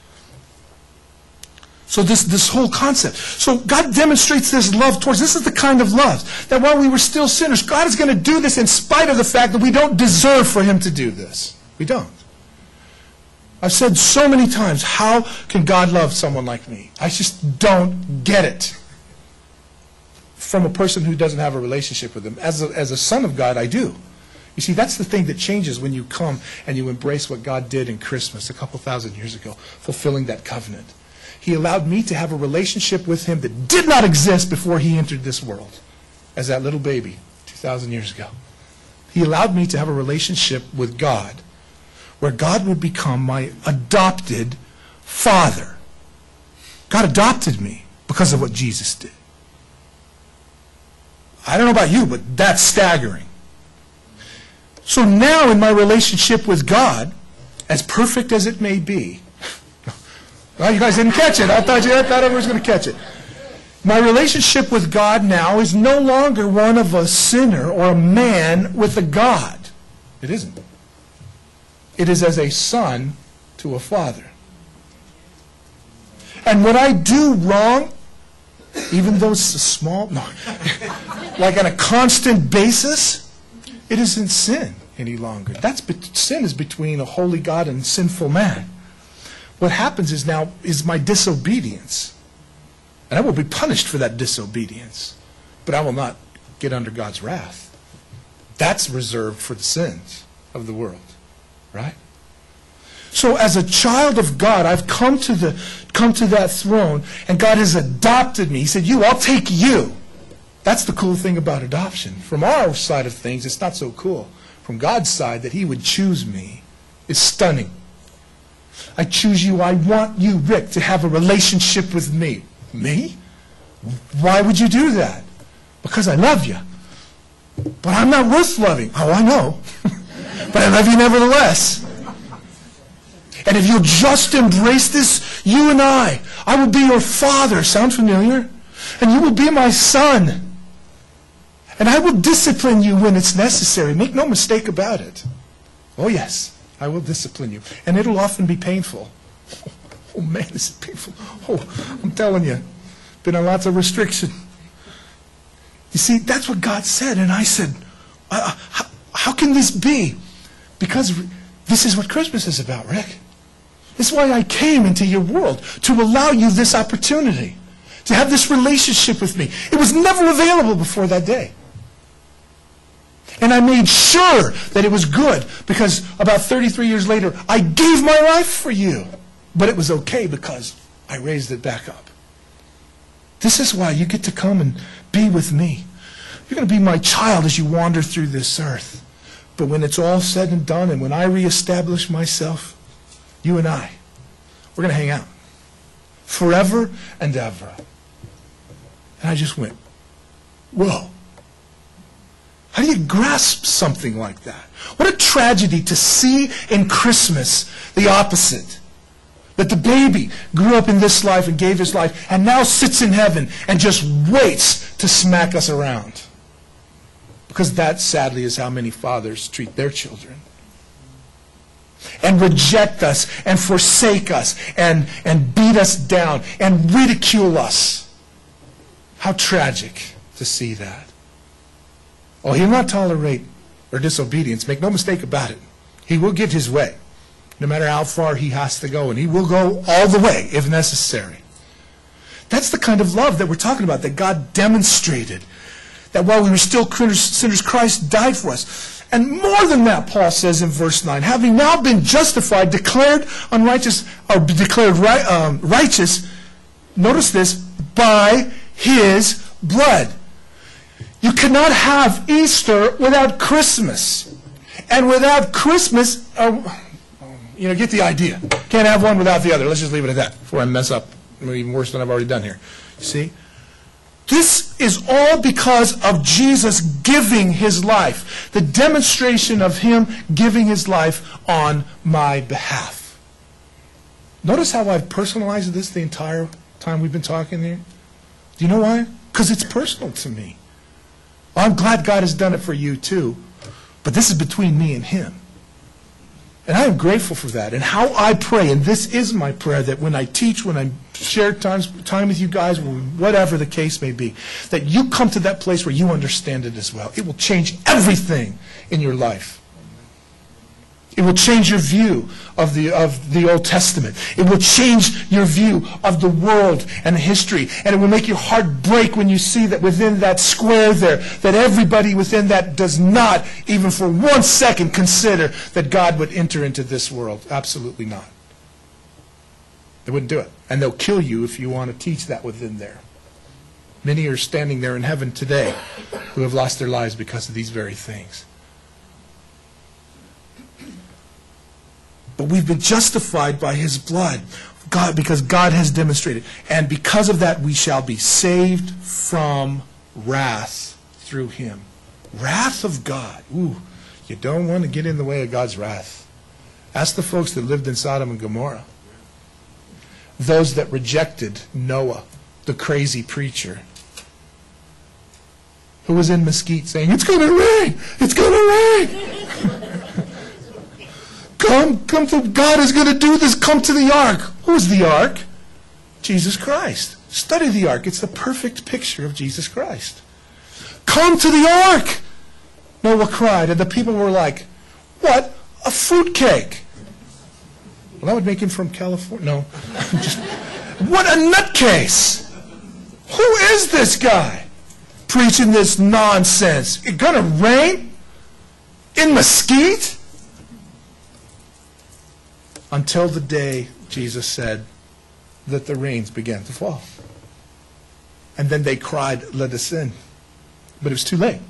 A: So this whole concept. So God demonstrates this love towards, this is the kind of love that while we were still sinners, God is going to do this in spite of the fact that we don't deserve for him to do this. We don't. I've said so many times, how can God love someone like me? I just don't get it. From a person who doesn't have a relationship with him. As a son of God, I do. You see, that's the thing that changes when you come and you embrace what God did in Christmas a couple thousand years ago, fulfilling that covenant. He allowed me to have a relationship with him that did not exist before he entered this world, as that little baby 2,000 years ago. He allowed me to have a relationship with God where God would become my adopted father. God adopted me because of what Jesus did. I don't know about you, but that's staggering. So now in my relationship with God, as perfect as it may be, well, you guys didn't catch it. I thought everyone was going to catch it. My relationship with God now is no longer one of a sinner or a man with a God. It isn't. It is as a son to a father. And when I do wrong, even though it's a small, no, like on a constant basis, it isn't sin any longer. Sin is between a holy God and sinful man. What happens is now is my disobedience. And I will be punished for that disobedience. But I will not get under God's wrath. That's reserved for the sins of the world. Right? So as a child of God, I've come to that throne, and God has adopted me. He said, I'll take you. That's the cool thing about adoption. From our side of things, it's not so cool. From God's side, that he would choose me is stunning. I choose you. I want you, Rick, to have a relationship with me. Me? Why would you do that? Because I love you. But I'm not worth loving. Oh, I know. But I love you nevertheless. And if you'll just embrace this, you and I will be your father. Sound familiar? And you will be my son. And I will discipline you when it's necessary. Make no mistake about it. Oh, yes, I will discipline you. And it'll often be painful. Oh, man, is it painful. Oh, I'm telling you, been on lots of restriction. You see, that's what God said. And I said, how can this be? Because this is what Christmas is about, Rick. This is why I came into your world, to allow you this opportunity, to have this relationship with me. It was never available before that day. And I made sure that it was good, because about 33 years later, I gave my life for you. But it was okay because I raised it back up. This is why you get to come and be with me. You're going to be my child as you wander through this earth. But when it's all said and done, and when I reestablish myself, you and I, we're going to hang out forever and ever. And I just went, whoa. How do you grasp something like that? What a tragedy to see in Christmas the opposite. That the baby grew up in this life and gave his life and now sits in heaven and just waits to smack us around. Because that, sadly, is how many fathers treat their children. And reject us and forsake us and beat us down and ridicule us. How tragic to see that. Oh, he'll not tolerate our disobedience. Make no mistake about it. He will get his way, no matter how far he has to go. And he will go all the way if necessary. That's the kind of love that we're talking about, that God demonstrated. That while we were still sinners, Christ died for us. And more than that, Paul says in verse 9, having now been justified, declared unrighteous, or declared righteous, notice this, by his blood. You cannot have Easter without Christmas. And without Christmas, get the idea. Can't have one without the other. Let's just leave it at that before I mess up even worse than I've already done here. You see? This is all because of Jesus giving his life. The demonstration of him giving his life on my behalf. Notice how I've personalized this the entire time we've been talking here? Do you know why? Because it's personal to me. I'm glad God has done it for you too. But this is between me and him. And I am grateful for that. And how I pray, and this is my prayer, that when I teach, when I share time with you guys, whatever the case may be, that you come to that place where you understand it as well. It will change everything in your life. It will change your view of the Old Testament. It will change your view of the world and history. And it will make your heart break when you see that within that square there, that everybody within that does not, even for 1 second, consider that God would enter into this world. Absolutely not. They wouldn't do it. And they'll kill you if you want to teach that within there. Many are standing there in heaven today who have lost their lives because of these very things. But we've been justified by his blood, because God has demonstrated. And because of that, we shall be saved from wrath through him. Wrath of God. Ooh, you don't want to get in the way of God's wrath. Ask the folks that lived in Sodom and Gomorrah. Those that rejected Noah, the crazy preacher, who was in Mesquite saying, it's going to rain! It's going to rain! Come to God is going to do this. Come to the ark. Who's the ark? Jesus Christ. Study the ark. It's the perfect picture of Jesus Christ. Come to the ark! Noah cried, and the people were like, what? A fruitcake. Well, that would make him from California. No. What a nutcase. Who is this guy preaching this nonsense? It's going to rain? In Mesquite? Until the day, Jesus said, that the rains began to fall. And then they cried, let us in. But it was too late.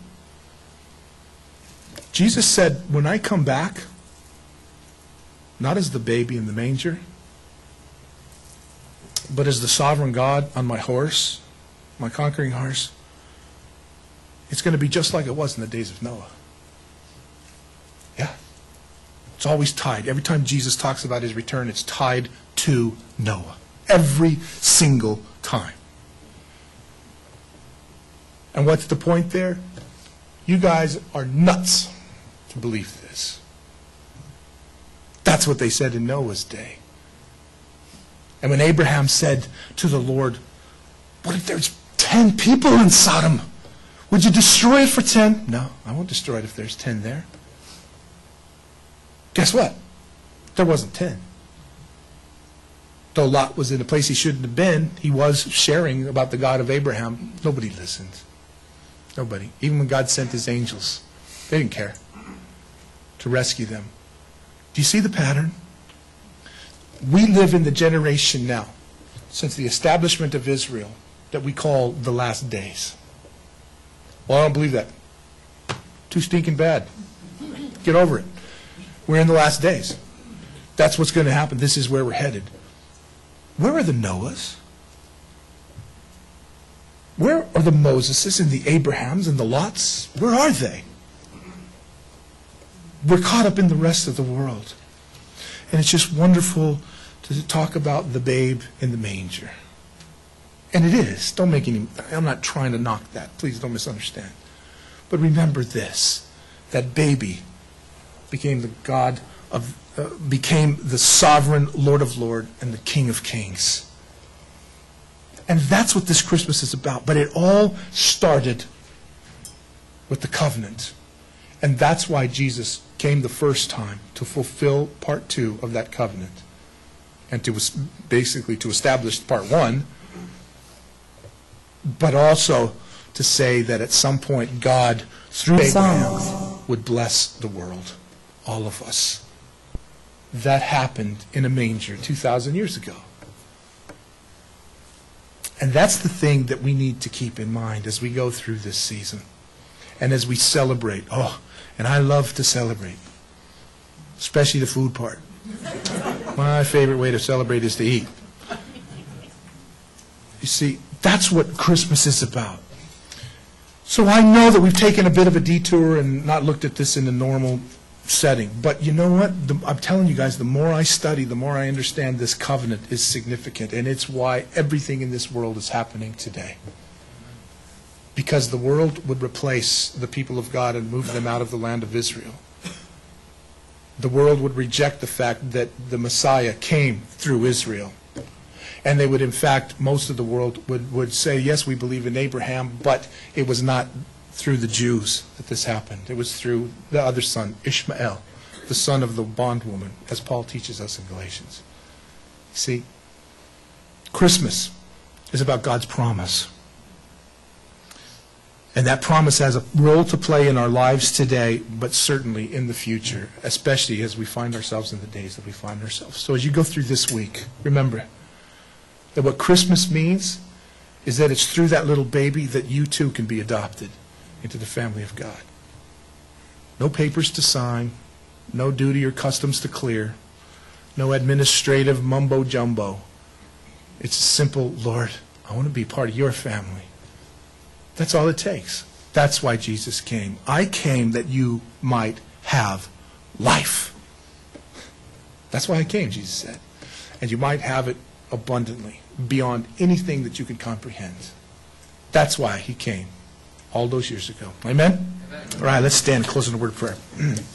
A: Jesus said, when I come back, not as the baby in the manger, but as the sovereign God on my horse, my conquering horse, it's going to be just like it was in the days of Noah. Yeah. It's always tied. Every time Jesus talks about his return, it's tied to Noah. Every single time. And what's the point there? You guys are nuts to believe this. That's what they said in Noah's day. And when Abraham said to the Lord, what if there's 10 people in Sodom? Would you destroy it for 10? No, I won't destroy it if there's 10 there. Guess what? There wasn't 10. Though Lot was in a place he shouldn't have been, he was sharing about the God of Abraham. Nobody listened. Nobody. Even when God sent his angels, they didn't care to rescue them. Do you see the pattern? We live in the generation now, since the establishment of Israel, that we call the last days. Well, I don't believe that. Too stinking bad. Get over it. We're in the last days. That's what's going to happen. This is where we're headed. Where are the Noahs? Where are the Moseses and the Abrahams and the Lots? Where are they? We're caught up in the rest of the world. And it's just wonderful to talk about the babe in the manger. And it is. I'm not trying to knock that. Please don't misunderstand. But remember this, that baby became became the sovereign Lord of Lords and the King of Kings. And that's what this Christmas is about. But it all started with the covenant. And that's why Jesus came the first time, to fulfill part 2 of that covenant. And to basically to establish part 1, but also to say that at some point God, through Abraham, would bless the world, all of us. That happened in a manger 2,000 years ago. And that's the thing that we need to keep in mind as we go through this season and as we celebrate. Oh, and I love to celebrate, especially the food part. My favorite way to celebrate is to eat. You see, that's what Christmas is about. So I know that we've taken a bit of a detour and not looked at this in a normal setting. But you know what? I'm telling you guys, the more I study, the more I understand this covenant is significant. And it's why everything in this world is happening today. Because the world would replace the people of God and move them out of the land of Israel. The world would reject the fact that the Messiah came through Israel. And they would, in fact, most of the world would say, yes, we believe in Abraham, but it was not through the Jews that this happened. It was through the other son, Ishmael, the son of the bondwoman, as Paul teaches us in Galatians. See, Christmas is about God's promise. And that promise has a role to play in our lives today, but certainly in the future, especially as we find ourselves in the days that we find ourselves. So as you go through this week, remember that what Christmas means is that it's through that little baby that you too can be adopted into the family of God. No papers to sign, no duty or customs to clear, no administrative mumbo-jumbo. It's a simple, Lord, I want to be part of your family. That's all it takes. That's why Jesus came. I came that you might have life. That's why I came, Jesus said. And you might have it abundantly, beyond anything that you can comprehend. That's why he came all those years ago. Amen? Amen. All right, let's stand and close in a word of prayer.